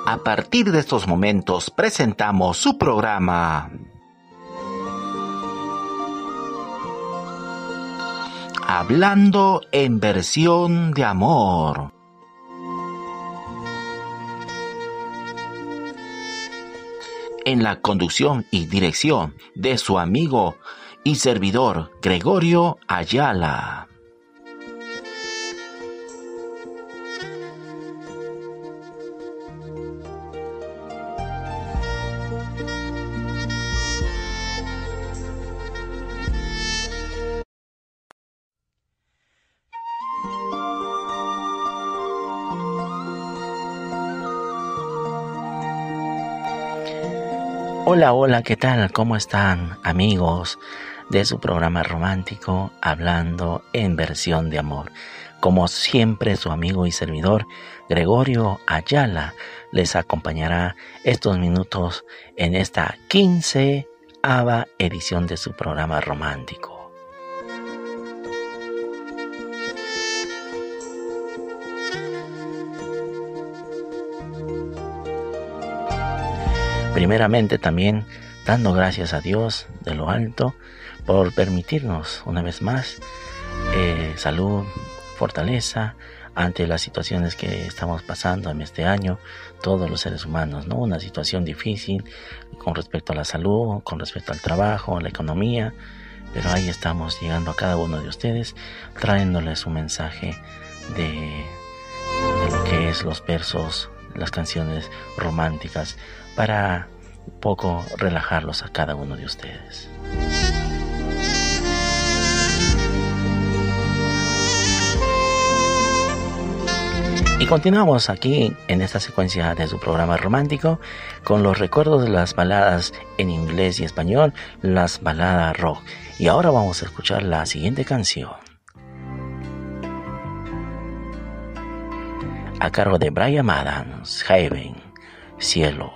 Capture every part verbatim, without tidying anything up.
A partir de estos momentos presentamos su programa Hablando en versión de amor. En la conducción y dirección de su amigo y servidor Gregorio Ayala. Hola, hola, ¿qué tal? ¿Cómo están, amigos de su programa romántico Hablando en versión de amor? Como siempre, su amigo y servidor Gregorio Ayala les acompañará estos minutos en esta quinceava edición de su programa romántico. Primeramente también dando gracias a Dios de lo alto por permitirnos una vez más eh, salud, fortaleza ante las situaciones que estamos pasando en este año, todos los seres humanos, ¿no? Una situación difícil con respecto a la salud, con respecto al trabajo, a la economía, pero ahí estamos llegando a cada uno de ustedes, trayéndoles un mensaje de, de lo que es los versos, las canciones románticas, para un poco relajarlos a cada uno de ustedes. Y continuamos aquí en esta secuencia de su programa romántico con los recuerdos de las baladas en inglés y español, las baladas rock. Y ahora vamos a escuchar la siguiente canción, a cargo de Bryan Adams, Heaven, Cielo.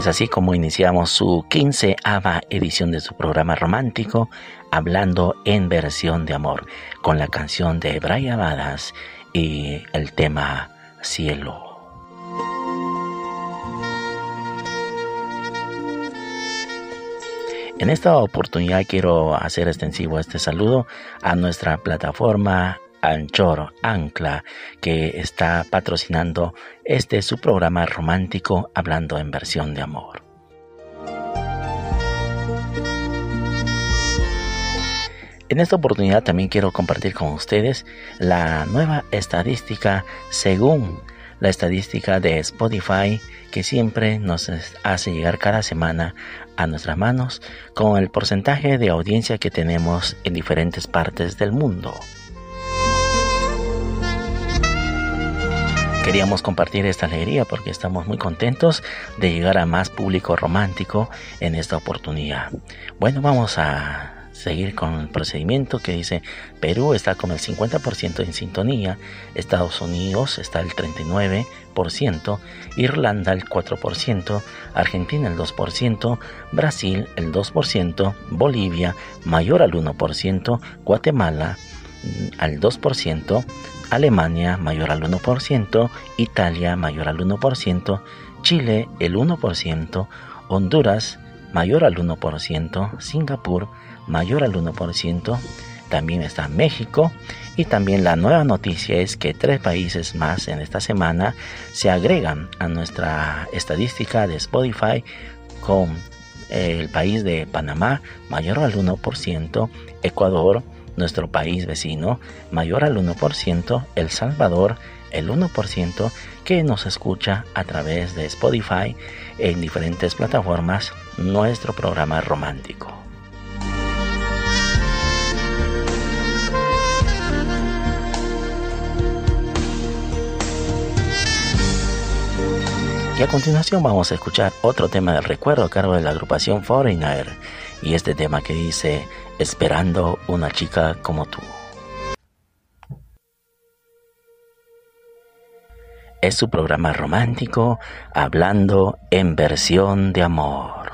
Es así como iniciamos su quinceava edición de su programa romántico, Hablando en Versión de Amor, con la canción de Brian Adams y el tema Cielo. En esta oportunidad quiero hacer extensivo este saludo a nuestra plataforma Anchor, Ancla, que está patrocinando este su programa romántico Hablando en Versión de Amor. En esta oportunidad también quiero compartir con ustedes la nueva estadística según la estadística de Spotify, que siempre nos hace llegar cada semana a nuestras manos con el porcentaje de audiencia que tenemos en diferentes partes del mundo. Queríamos compartir esta alegría porque estamos muy contentos de llegar a más público romántico en esta oportunidad. Bueno, vamos a seguir con el procedimiento que dice: Perú está con el cincuenta por ciento en sintonía, Estados Unidos está el treinta y nueve por ciento, Irlanda el cuatro por ciento, Argentina el dos por ciento, Brasil el dos por ciento, Bolivia mayor al uno por ciento, Guatemala al dos por ciento, Alemania mayor al uno por ciento, Italia mayor al uno por ciento, Chile el uno por ciento, Honduras mayor al uno por ciento, Singapur mayor al uno por ciento, también está México, y también la nueva noticia es que tres países más en esta semana se agregan a nuestra estadística de Spotify, con el país de Panamá mayor al uno por ciento, Ecuador, nuestro país vecino, mayor al uno por ciento, El Salvador el uno por ciento, que nos escucha a través de Spotify en diferentes plataformas nuestro programa romántico. Y a continuación vamos a escuchar otro tema del recuerdo a cargo de la agrupación Foreigner, y este tema que dice: Esperando una chica como tú. Es su programa romántico Hablando en Versión de Amor.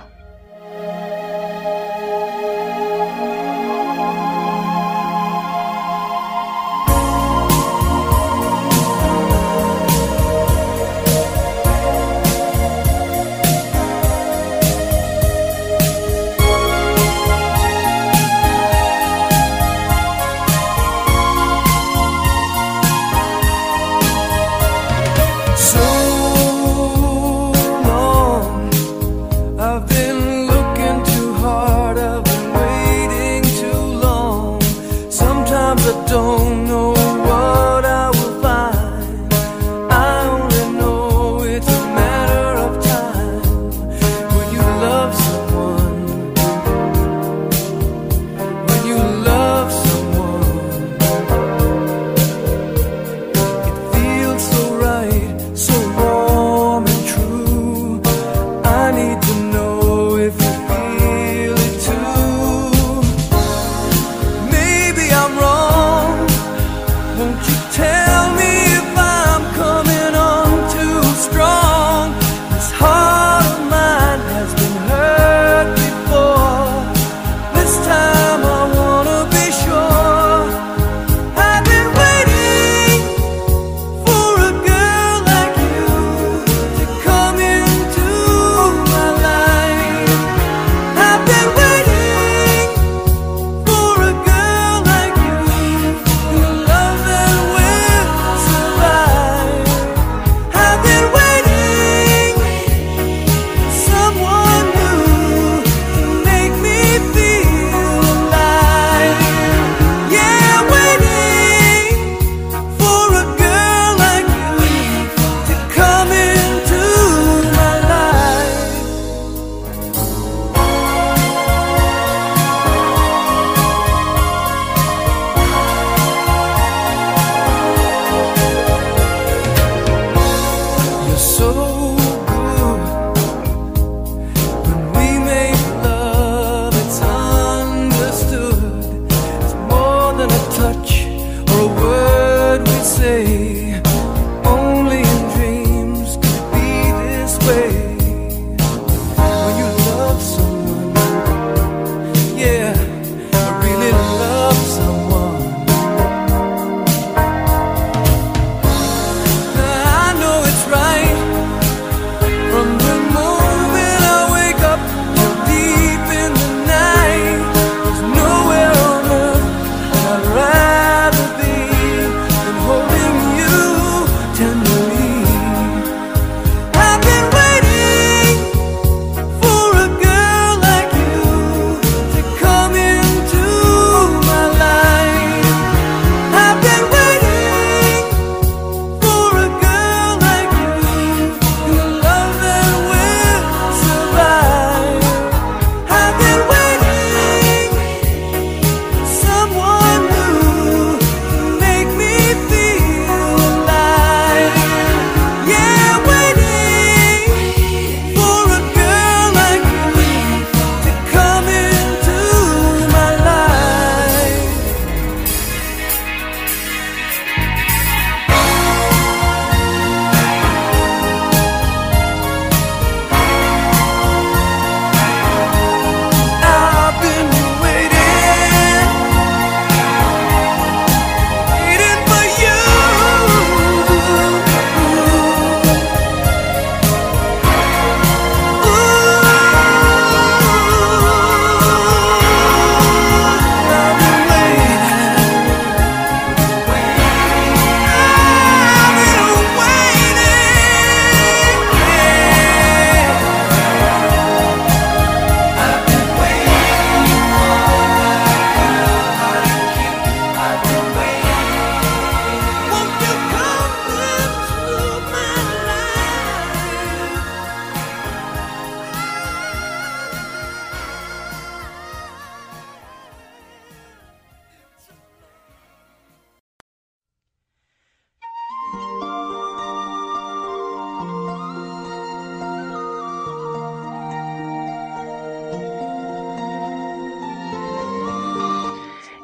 Only in dreams could it be this way.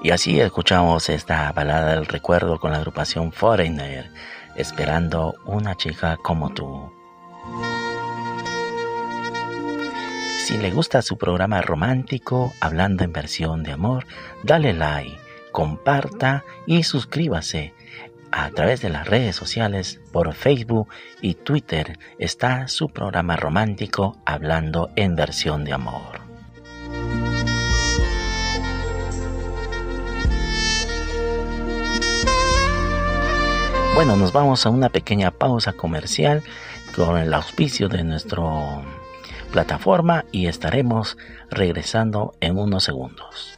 Y así escuchamos esta balada del recuerdo con la agrupación Foreigner, Esperando una chica como tú. Si le gusta su programa romántico, Hablando en Versión de Amor, dale like, comparta y suscríbase. A través de las redes sociales, por Facebook y Twitter, está su programa romántico Hablando en Versión de Amor. Bueno, nos vamos a una pequeña pausa comercial con el auspicio de nuestra plataforma y estaremos regresando en unos segundos.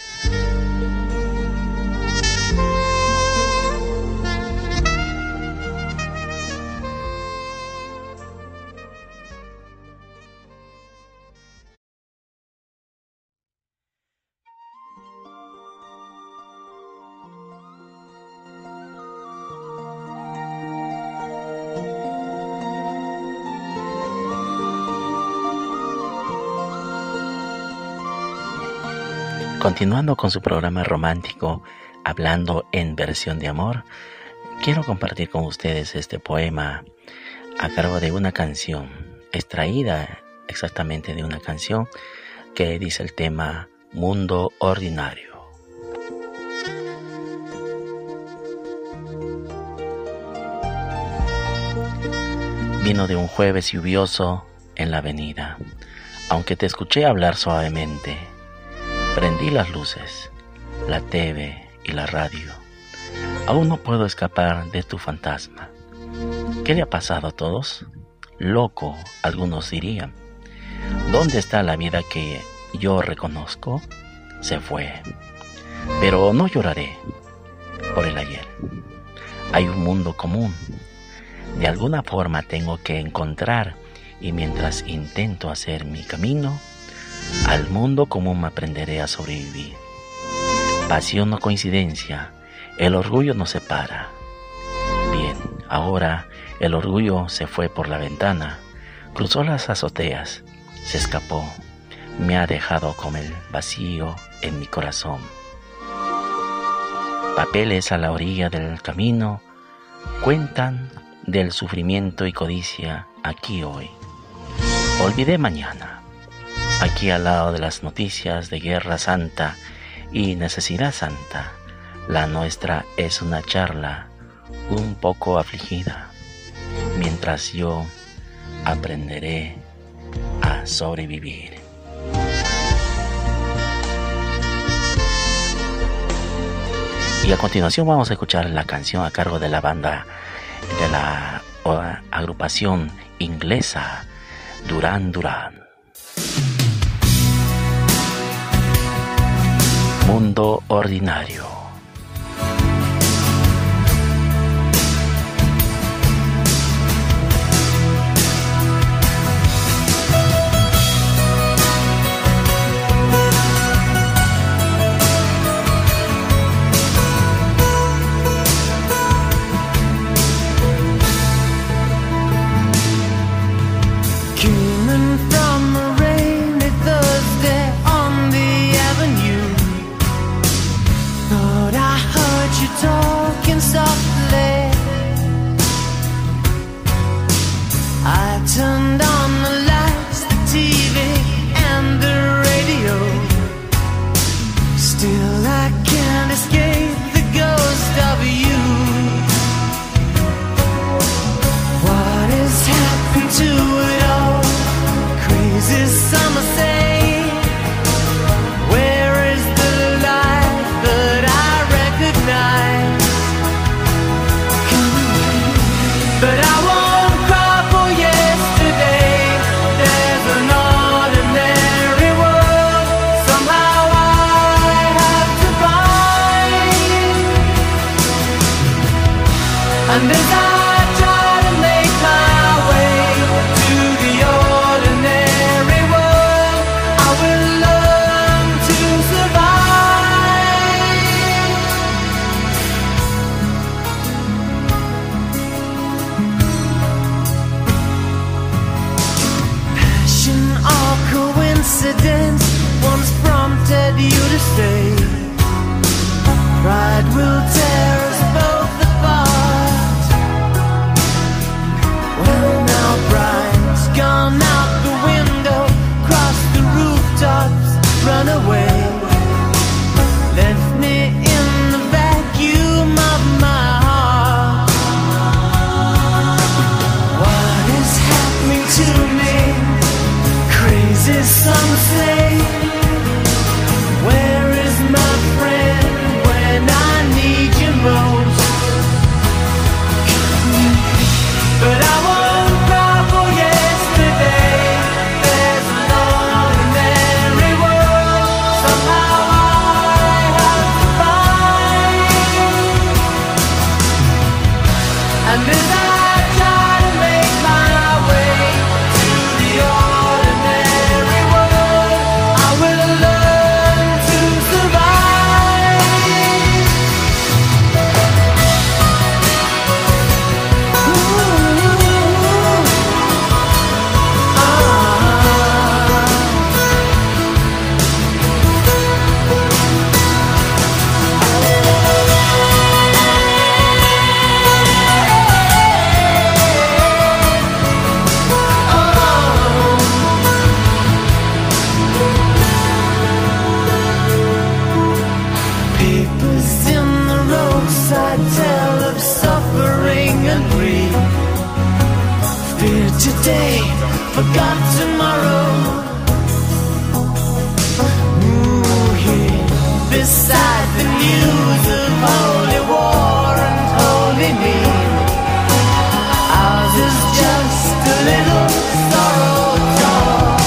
Continuando con su programa romántico, Hablando en Versión de Amor, quiero compartir con ustedes este poema a cargo de una canción, extraída exactamente de una canción que dice el tema Mundo Ordinario. Vino de un jueves lluvioso en la avenida, aunque te escuché hablar suavemente. Prendí las luces, la T V y la radio. Aún no puedo escapar de tu fantasma. ¿Qué le ha pasado a todos? Loco, algunos dirían. ¿Dónde está la vida que yo reconozco? Se fue. Pero no lloraré por el ayer. Hay un mundo común. De alguna forma tengo que encontrar, y mientras intento hacer mi camino, al mundo común me aprenderé a sobrevivir. Pasión o coincidencia, el orgullo nos separa. Bien, ahora el orgullo se fue por la ventana, cruzó las azoteas, se escapó, me ha dejado con el vacío en mi corazón. Papeles a la orilla del camino cuentan del sufrimiento y codicia aquí hoy. Olvidé mañana. Aquí al lado de las noticias de guerra santa y necesidad santa, la nuestra es una charla un poco afligida, mientras yo aprenderé a sobrevivir. Y a continuación vamos a escuchar la canción a cargo de la banda de la agrupación inglesa Duran Duran. Mundo Ordinario. Turned on the lights, the T V and the radio. Still I can't escape the ghost of you. What has happened to it all? Crazy summer say, where is the life that I recognize? But I won't cry for yesterday. There's an ordinary world somehow I have to find. And as I try to make my way to the ordinary world, I will learn to survive. Passion or coincidence once prompted you to stay. today, forgot tomorrow. Ooh, yeah. Beside the news of holy war and holy need, ours is just a little sorrow talk.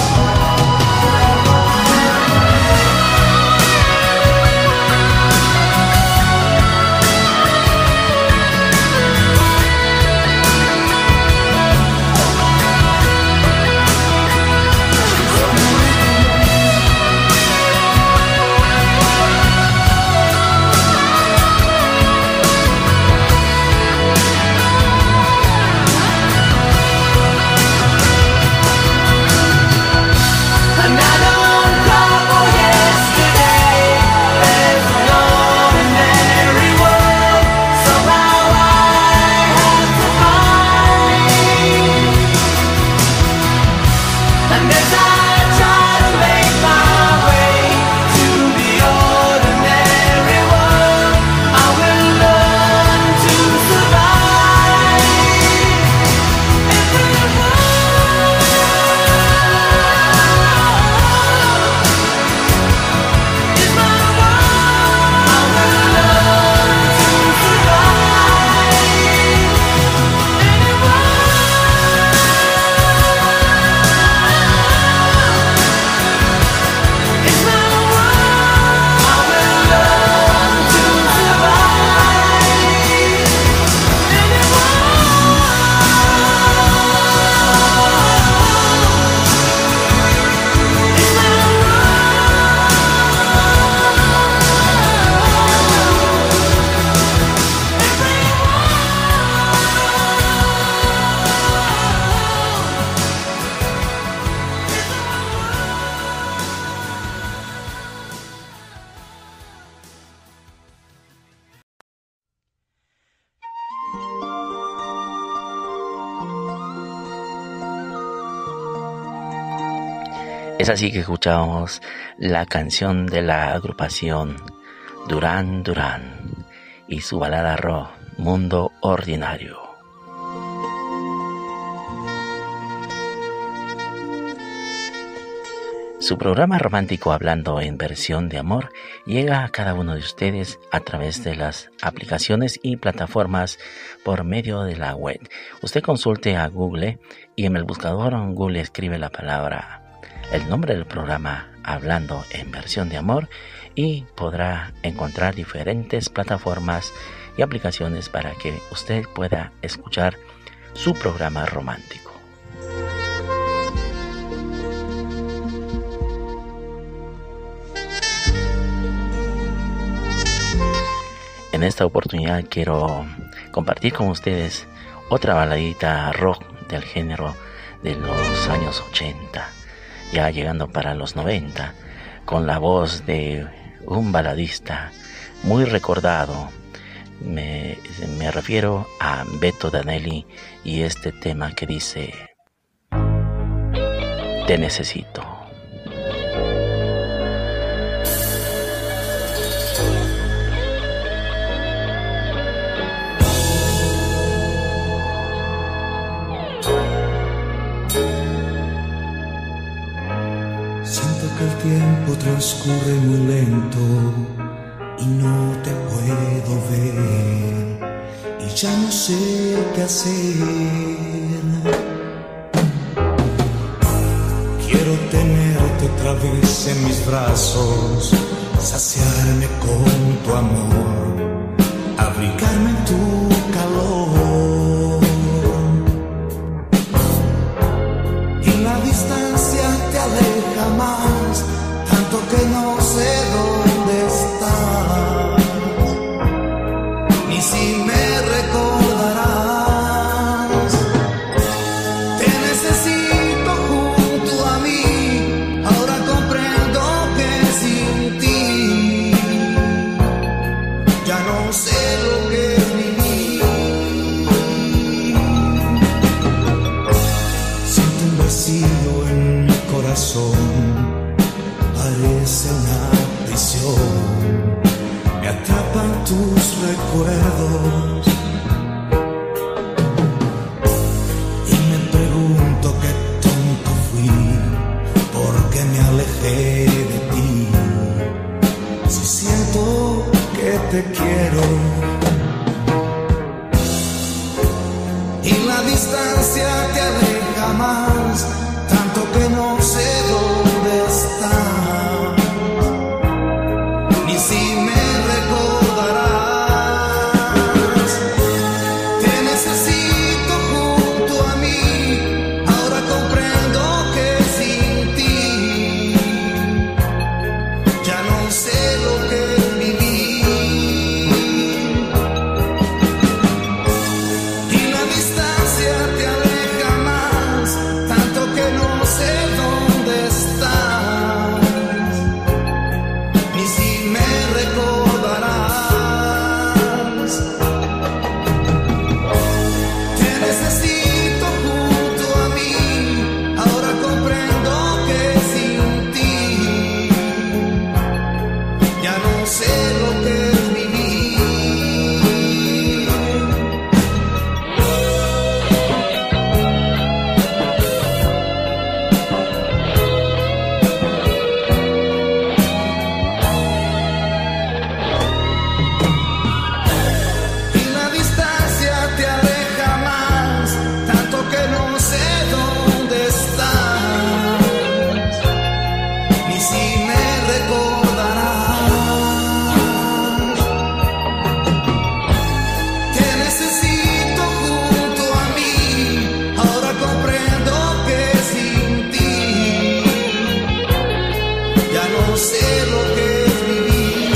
Es así que escuchamos la canción de la agrupación Duran Duran y su balada rock, Mundo Ordinario. Su programa romántico Hablando en Versión de Amor llega a cada uno de ustedes a través de las aplicaciones y plataformas por medio de la web. Usted consulte a Google y en el buscador en Google escribe la palabra, el nombre del programa Hablando en Versión de Amor y podrá encontrar diferentes plataformas y aplicaciones para que usted pueda escuchar su programa romántico. En esta oportunidad quiero compartir con ustedes otra baladita rock del género de los años ochenta, ya llegando para los noventa, con la voz de un baladista muy recordado. Me, me refiero a Beto Danelli y este tema que dice: Te necesito. Siento que el tiempo transcurre muy lento y no te puedo ver y ya no sé qué hacer. Quiero tenerte otra vez en mis brazos, saciarme con tu amor, abrigarme en tu calor. Y la distancia te aleja más, tanto que no sé dónde estás, ni si me recordarás. Te necesito junto a mí, ahora comprendo que sin ti ya no sé lo que es vivir. Siento un vacío en mi corazón, parece una prisión, me atrapan tus recuerdos y me pregunto te quiero. Y la distancia te aleja más, tanto que no sé dónde estás, ni si me recordarás. Te necesito junto a mí, ahora comprendo que sin ti ya no sé lo que es vivir. Y la distancia te aleja más, tanto que no sé dónde estás, ni si me recordarás. Te necesito junto a mí, ahora comprendo que sin ti ya no sé lo que es vivir. Y la distancia te aleja más, tanto que no sé dónde estás, ni si me recordarás. Te necesito junto a mí, ahora comprendo que sin ti ya no sé lo que es vivir.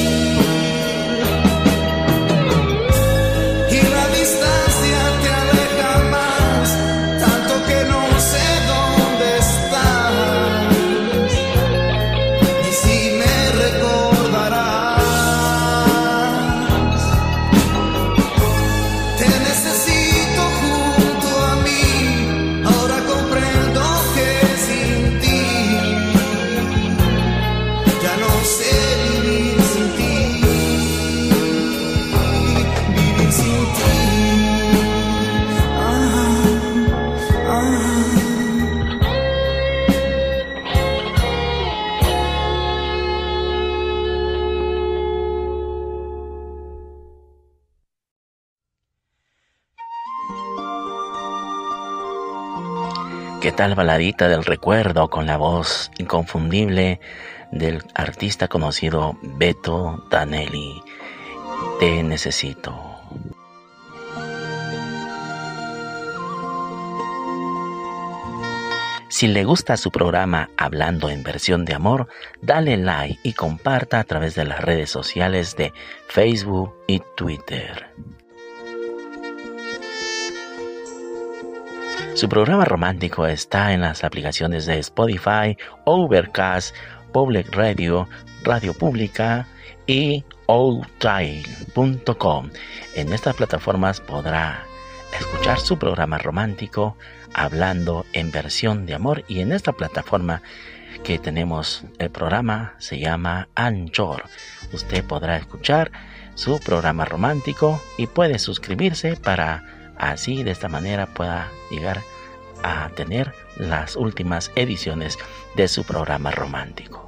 Y la distancia te aleja más, tanto que no sé dónde estás, ni si me recordarás. Te necesito junto a mí, ahora comprendo que sin ti ya no sé vivir sin ti, vivir sin ti. Ah, ah. ¿Qué tal baladita del recuerdo con la voz inconfundible del artista conocido Beto Danelli? Te necesito. Si le gusta su programa Hablando en Versión de Amor, dale like y comparta a través de las redes sociales de Facebook y Twitter. Su programa romántico está en las aplicaciones de Spotify, Overcast, Public Radio, Radio Pública y outile punto com. En estas plataformas podrá escuchar su programa romántico Hablando en Versión de Amor, y en esta plataforma que tenemos el programa se llama Anchor. Usted podrá escuchar su programa romántico y puede suscribirse para así de esta manera pueda llegar a tener las últimas ediciones de su programa romántico.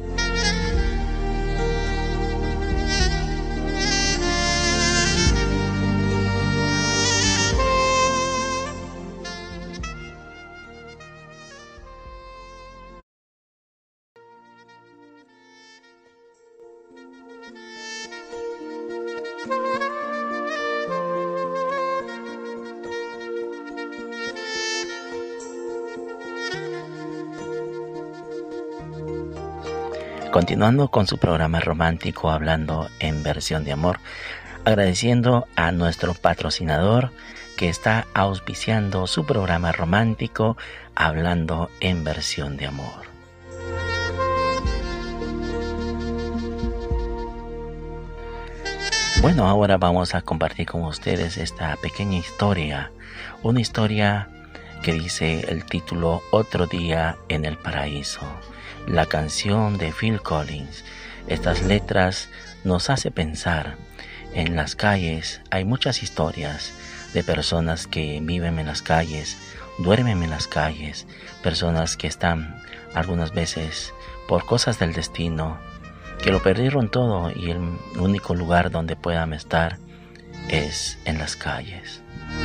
Continuando con su programa romántico Hablando en Versión de Amor, agradeciendo a nuestro patrocinador que está auspiciando su programa romántico Hablando en Versión de Amor. Bueno, ahora vamos a compartir con ustedes esta pequeña historia, una historia que dice el título Otro día en el paraíso, la canción de Phil Collins. Estas letras nos hace pensar. En las calles hay muchas historias de personas que viven en las calles, duermen en las calles, personas que están algunas veces por cosas del destino que lo perdieron todo y el único lugar donde puedan estar es en las calles.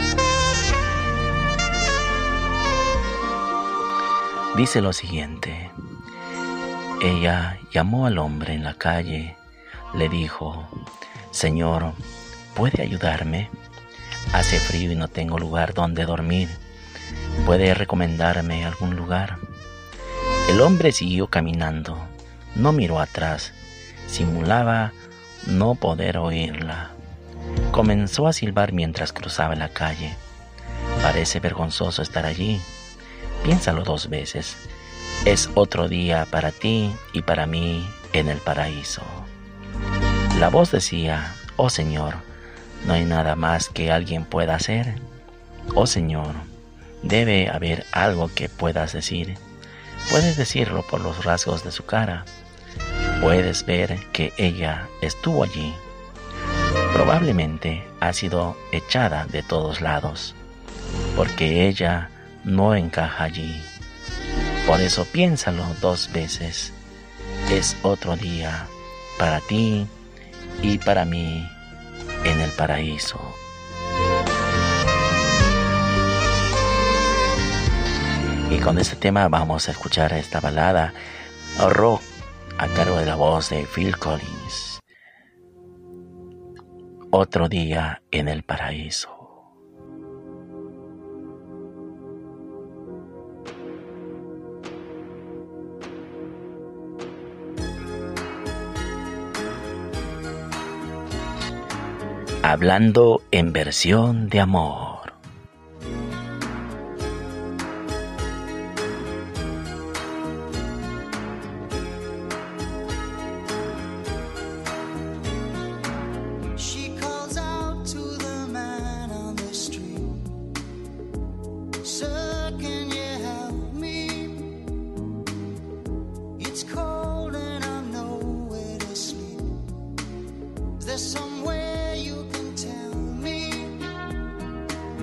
Dice lo siguiente: ella llamó al hombre en la calle, le dijo: Señor, ¿puede ayudarme? Hace frío y no tengo lugar donde dormir. ¿Puede recomendarme algún lugar? El hombre siguió caminando, no miró atrás, simulaba no poder oírla. Comenzó a silbar mientras cruzaba la calle. Parece vergonzoso estar allí. Piénsalo dos veces. Es otro día para ti y para mí en el paraíso. La voz decía: Oh Señor, no hay nada más que alguien pueda hacer. Oh Señor, debe haber algo que puedas decir. Puedes decirlo por los rasgos de su cara. Puedes ver que ella estuvo allí. Probablemente ha sido echada de todos lados, porque ella no encaja allí. Por eso piénsalo dos veces. Es otro día para ti y para mí en el paraíso. Y con este tema vamos a escuchar esta balada rock a cargo de la voz de Phil Collins. Otro día en el paraíso. Hablando en versión de amor. Somewhere you can tell me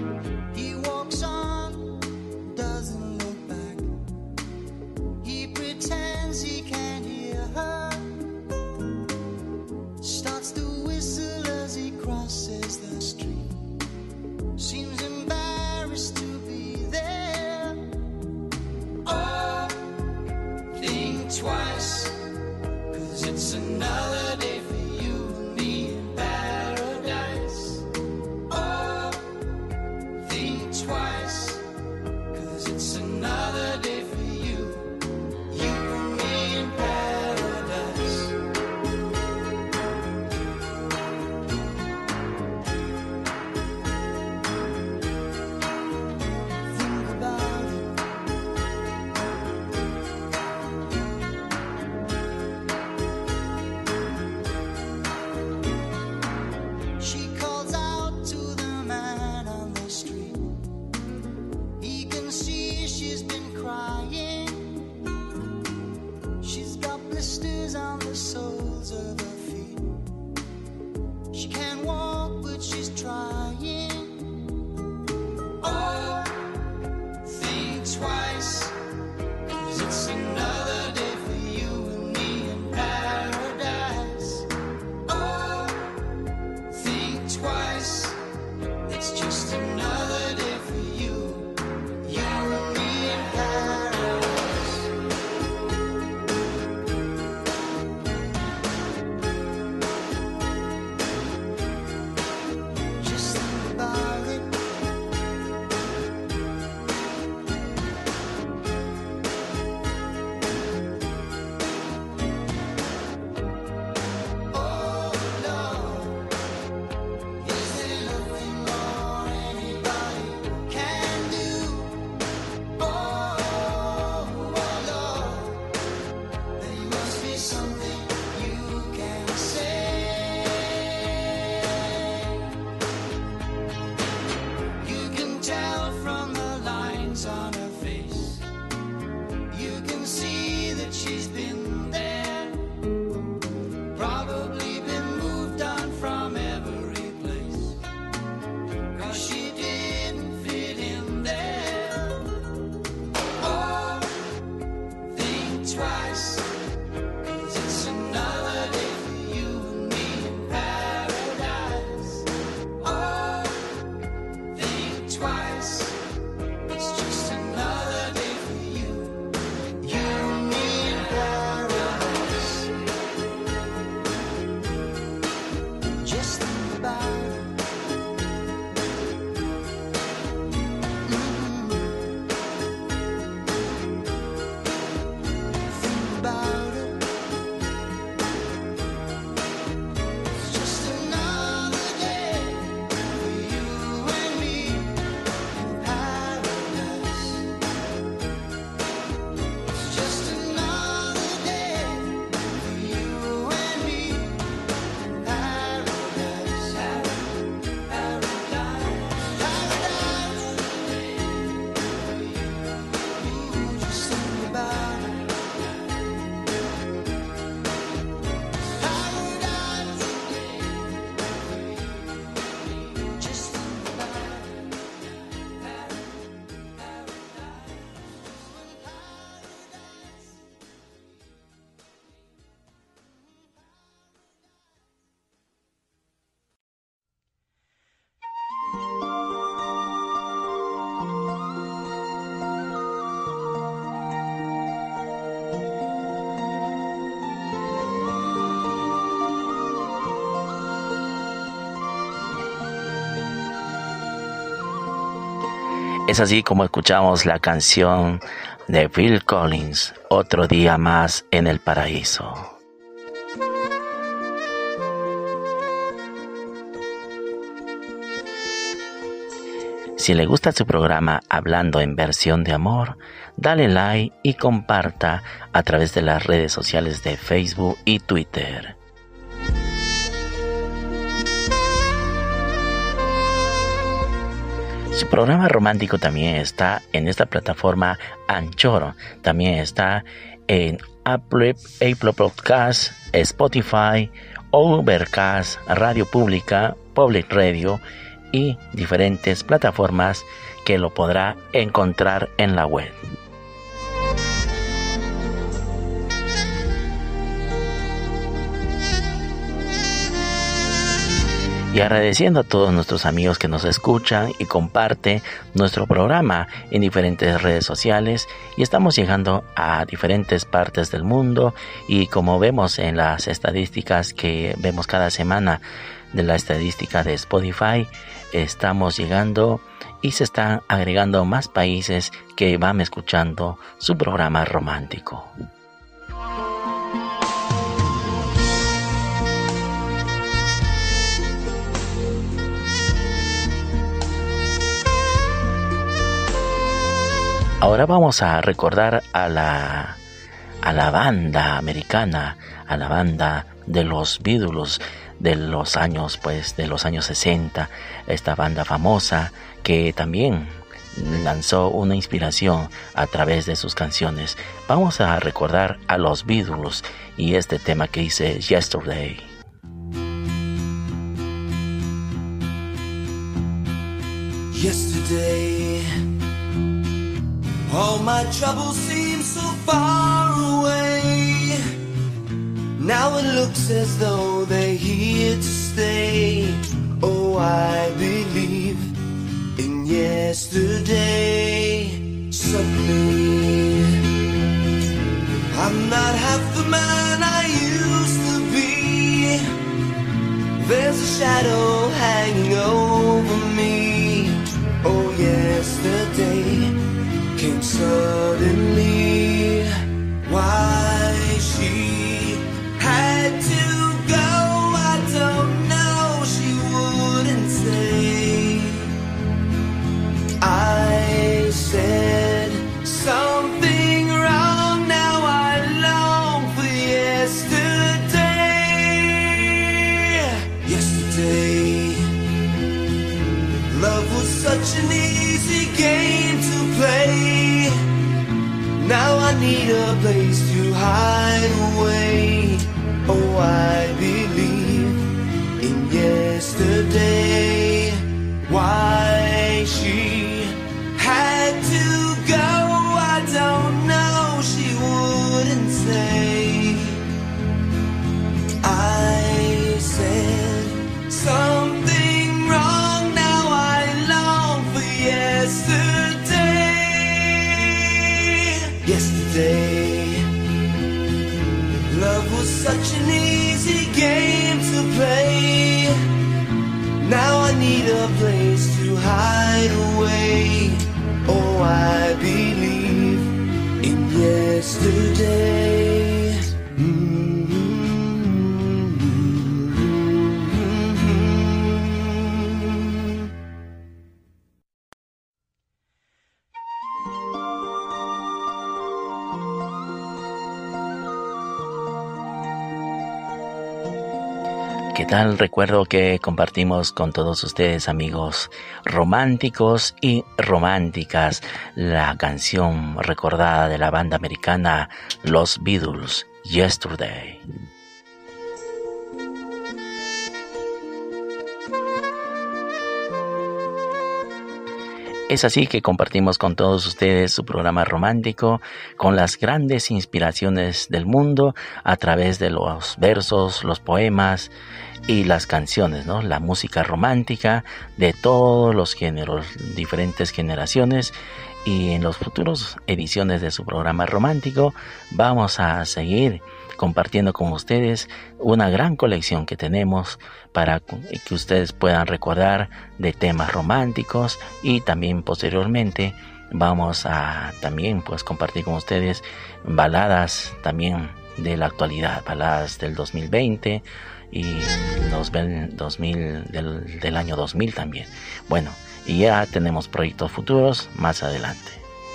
Es así como escuchamos la canción de Phil Collins, Otro día más en el paraíso. Si le gusta su programa Hablando en Versión de Amor, dale like y comparta a través de las redes sociales de Facebook y Twitter. Su programa romántico también está en esta plataforma Anchor, también está en Apple, Apple Podcast, Spotify, Overcast, Radio Pública, Public Radio y diferentes plataformas que lo podrá encontrar en la web. Y agradeciendo a todos nuestros amigos que nos escuchan y comparten nuestro programa en diferentes redes sociales, y estamos llegando a diferentes partes del mundo, y como vemos en las estadísticas que vemos cada semana de la estadística de Spotify, estamos llegando y se están agregando más países que van escuchando su programa romántico. Ahora vamos a recordar a la, a la banda americana, a la banda de los Beatles de los años, pues, de los años sesenta, esta banda famosa que también lanzó una inspiración a través de sus canciones. Vamos a recordar a los Beatles y este tema que dice Yesterday. Yesterday, all my troubles seem so far away. Now it looks as though they're here to stay. Oh, I believe in yesterday. Suddenly, I'm not half the man I used to be. There's a shadow hanging over me. Oh, yesterday came suddenly. Why she had to go, I don't know, she wouldn't say. I said something wrong, now I long for yesterday. Yesterday, love was such an easy game to play. Now I need a place to hide away. Oh, I believe in yesterday. Why she had to go, I don't know, she wouldn't say. I said something wrong, now I long for yesterday. Yesterday, love was such an easy game to play. Now I need a place to hide away. Oh, I believe in yesterday. Mm-hmm. ¿Qué tal? Recuerdo que compartimos con todos ustedes, amigos románticos y románticas, la canción recordada de la banda americana Los Beatles, Yesterday. Es así que compartimos con todos ustedes su programa romántico con las grandes inspiraciones del mundo a través de los versos, los poemas y las canciones, ¿no? La música romántica de todos los géneros, diferentes generaciones. Y en las futuras ediciones de su programa romántico vamos a seguir compartiendo con ustedes una gran colección que tenemos para que ustedes puedan recordar de temas románticos, y también posteriormente vamos a también pues compartir con ustedes baladas también de la actualidad, baladas del dos mil veinte y los dos mil, del, del año dos mil también. Bueno, y ya tenemos proyectos futuros más adelante.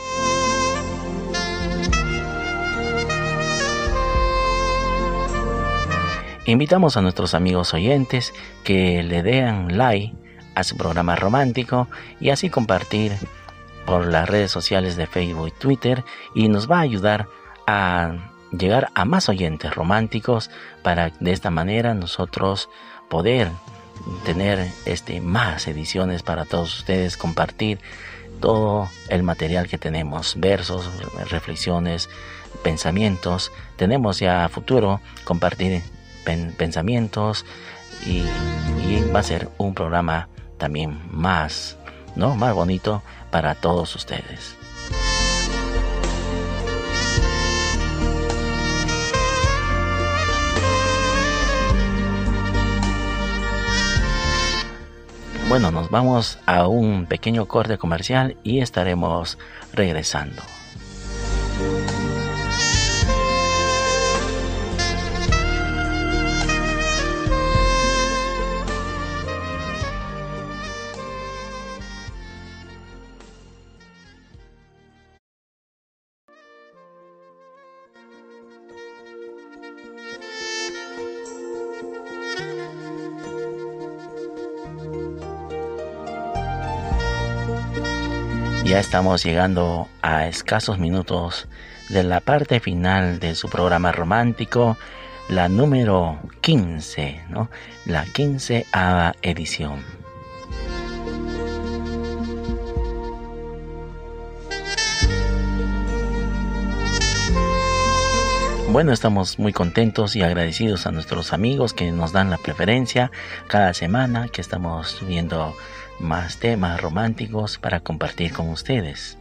Invitamos a nuestros amigos oyentes que le den like a su programa romántico y así compartir por las redes sociales de Facebook y Twitter, y nos va a ayudar a llegar a más oyentes románticos para de esta manera nosotros poder tener este más ediciones para todos ustedes, compartir todo el material que tenemos, versos, reflexiones, pensamientos. Tenemos ya a futuro compartir pen, pensamientos y, y va a ser un programa también más, ¿no? más bonito para todos ustedes. Bueno, nos vamos a un pequeño corte comercial y estaremos regresando. Ya estamos llegando a escasos minutos de la parte final de su programa romántico, la número quince, ¿no? La quinceava edición. Bueno, estamos muy contentos y agradecidos a nuestros amigos que nos dan la preferencia cada semana, que estamos subiendo más temas románticos para compartir con ustedes.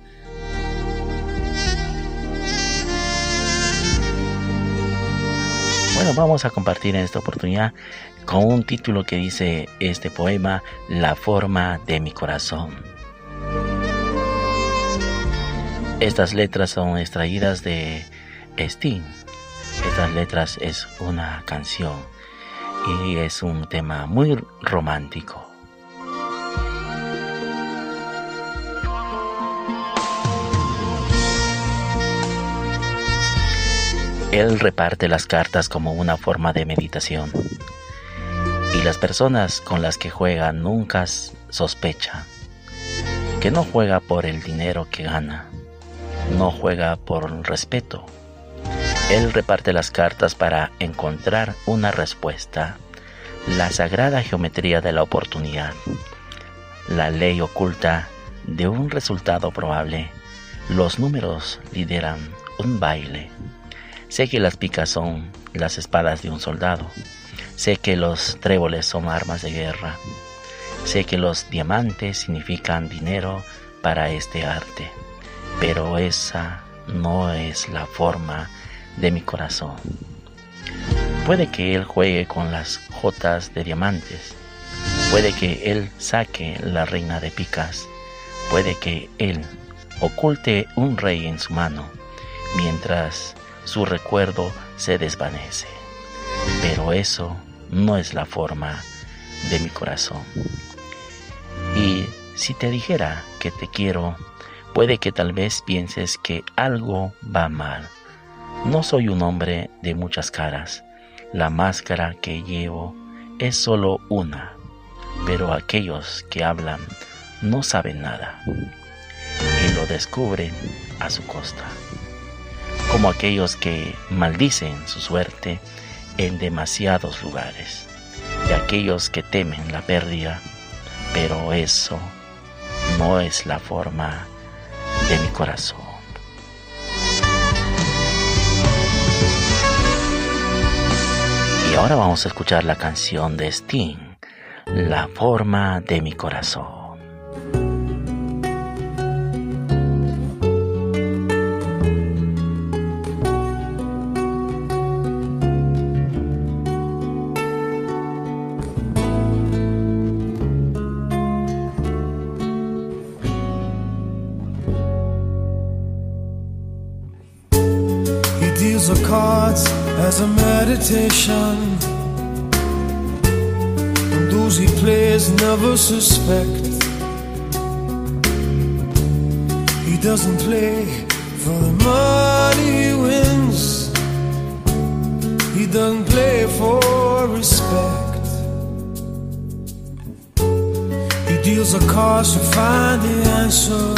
Bueno, vamos a compartir en esta oportunidad con un título que dice este poema: La forma de mi corazón. Estas letras son extraídas de Sting. Estas letras es una canción y es un tema muy romántico. Él reparte las cartas como una forma de meditación, y las personas con las que juega nunca sospecha que no juega por el dinero que gana, no juega por respeto. Él reparte las cartas para encontrar una respuesta, la sagrada geometría de la oportunidad, la ley oculta de un resultado probable. Los números lideran un baile. Sé que las picas son las espadas de un soldado. Sé que los tréboles son armas de guerra. Sé que los diamantes significan dinero para este arte. Pero esa no es la forma de mi corazón. Puede que él juegue con las jotas de diamantes. Puede que él saque la reina de picas. Puede que él oculte un rey en su mano, mientras su recuerdo se desvanece. Pero eso no es la forma de mi corazón. Y si te dijera que te quiero, puede que tal vez pienses que algo va mal. No soy un hombre de muchas caras. La máscara que llevo es solo una. Pero aquellos que hablan no saben nada y lo descubren a su costa. Como aquellos que maldicen su suerte en demasiados lugares, de aquellos que temen la pérdida, pero eso no es la forma de mi corazón. Y ahora vamos a escuchar la canción de Sting, La forma de mi corazón. deals the cards as a meditation, and those he plays never suspect. He doesn't play for the money he wins, he doesn't play for respect. He deals the cards to find the answer,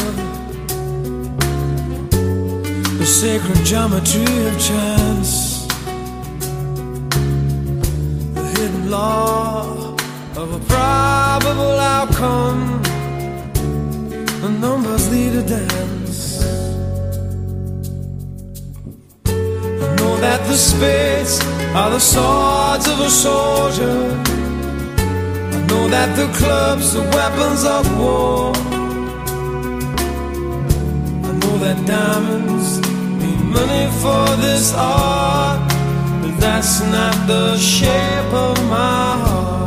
the sacred geometry of chance, the hidden law of a probable outcome. The numbers lead a dance. I know that the spades are the swords of a soldier, I know that the clubs are weapons of war, I know that diamonds mean money for this art, but that's not the shape of my heart.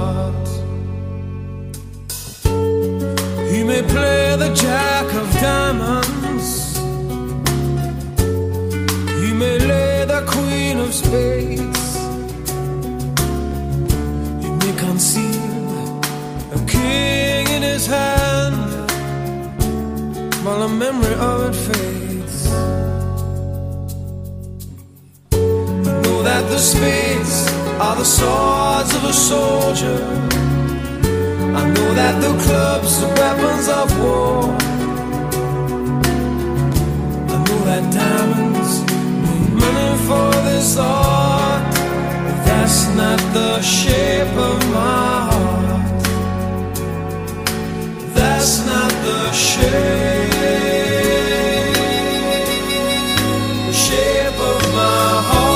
He may play the jack of diamonds, he may lay the queen of spades, he may conceal a king in his hand while the memory of it fades. I know that the spades are the swords of a soldier, I know that the clubs are weapons of war, I know that diamonds mean money for this art, but that's not the shape of my heart. That's not the shape, the shape of my heart.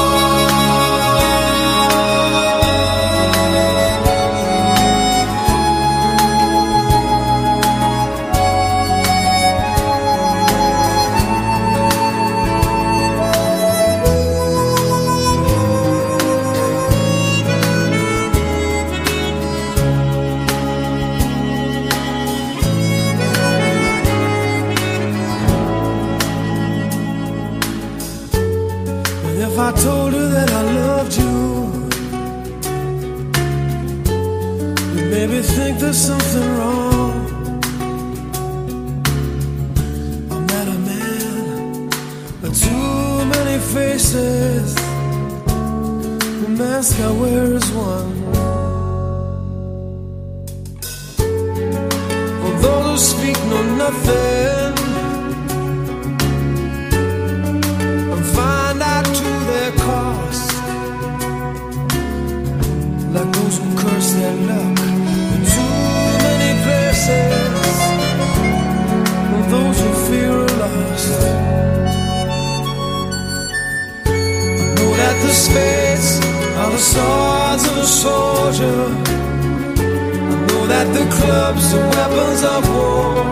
If I told her that I loved you, you'd maybe think there's something wrong. I'm not a man with too many faces, the mask I wear is one. For those who speak know nothing and find out to their cost, like those who curse their luck in too many places, and those who fear are lost. I know that the spades are the swords of a soldier, I know that the clubs are weapons of war,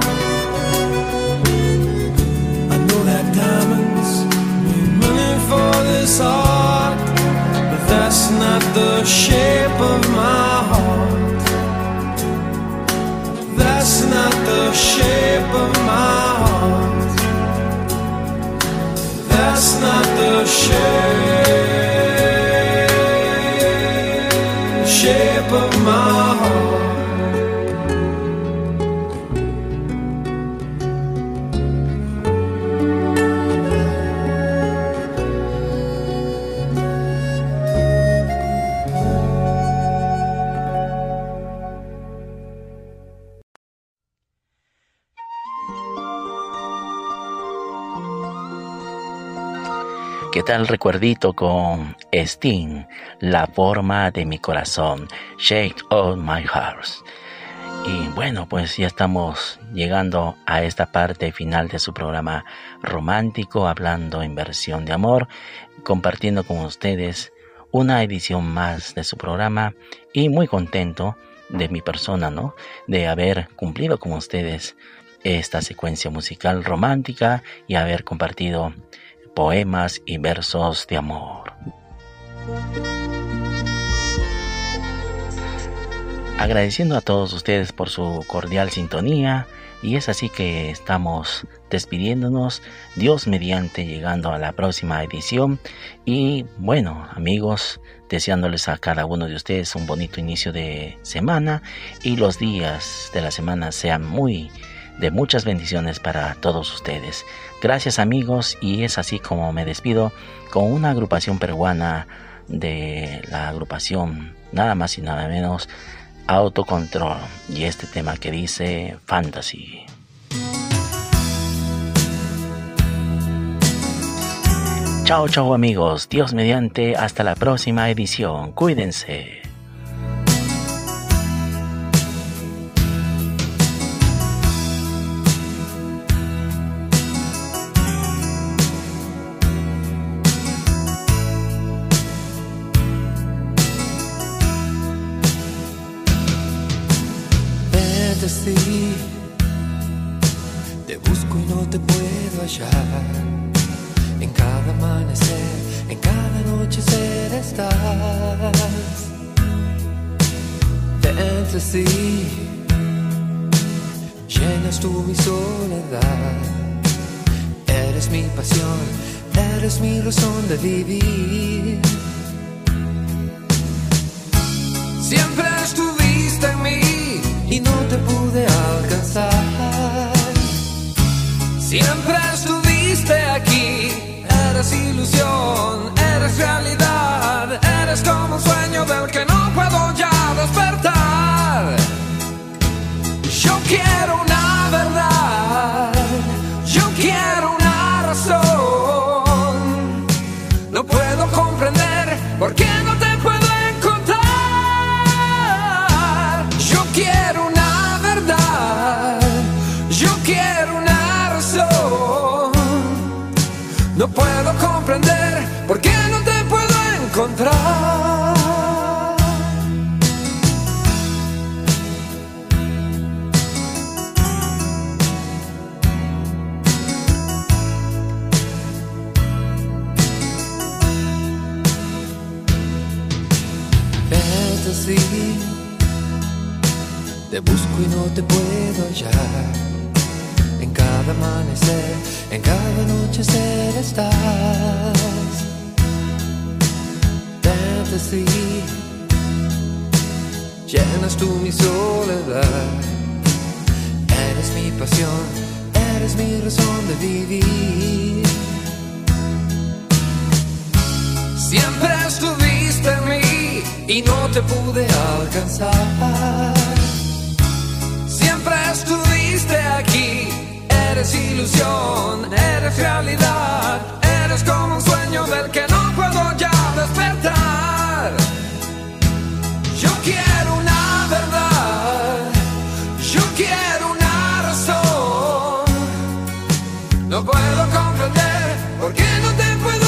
I know that diamonds mean money for this art, but that's not the shape of my heart. That's not the shape of my heart. That's not the shape, shape of my heart. ¿Qué tal recuerdito con Sting? La forma de mi corazón, Shape of My Heart. Y bueno, pues ya estamos llegando a esta parte final de su programa romántico, hablando en versión de amor, compartiendo con ustedes una edición más de su programa y muy contento de mi persona, ¿no? De haber cumplido con ustedes esta secuencia musical romántica y haber compartido poemas y versos de amor. Agradeciendo a todos ustedes por su cordial sintonía, Y es así que estamos despidiéndonos, Dios mediante, llegando a la próxima edición. Y bueno, amigos, deseándoles a cada uno de ustedes un bonito inicio de semana y los días de la semana sean muy de muchas bendiciones para todos ustedes. Gracias, amigos, y es así como me despido con una agrupación peruana de la agrupación nada más y nada menos Autocontrol, y este tema que dice Fantasy. Chao, chao, amigos, Dios mediante, hasta la próxima edición, cuídense. Fantasy, te busco y no te puedo hallar. En cada amanecer, en cada anochecer estás. Fantasy, llenas tú mi soledad. Eres mi pasión, eres mi razón de vivir. Siempre estuviste en mí y no te pude alcanzar. Siempre estuviste aquí. Eres ilusión, eres realidad. Eres como un sueño del que no puedo ya despertar. Yo quiero una verdad, yo quiero una razón. No puedo comprender por qué no te puedo encontrar. Yo quiero una verdad, yo quiero una razón. No puedo comprender por qué no te puedo encontrar. Fantasy, te busco y no te puedo hallar. En cada amanecer, en cada anochecer estás. Fantasy, llenas tú mi soledad. Eres mi pasión, eres mi razón de vivir. Siempre estuviste en mí y no te pude alcanzar. Siempre estuviste aquí. Eres ilusión, eres realidad. Eres como un sueño del que no puedo ya despertar. Yo quiero una verdad, yo quiero una razón. No puedo comprender por qué no te puedo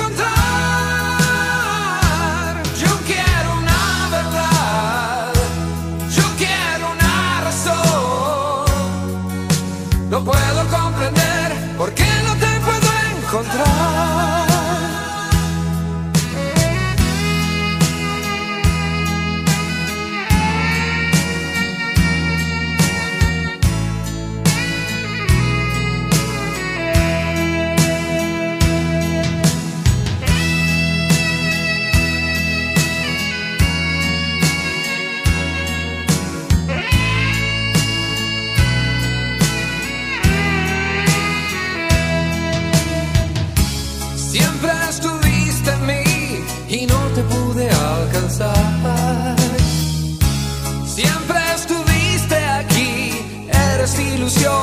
encontrar. Yo quiero una verdad, yo quiero una razón. No puedo comprender por qué no te puedo encontrar. Siempre estuviste aquí, eres ilusión.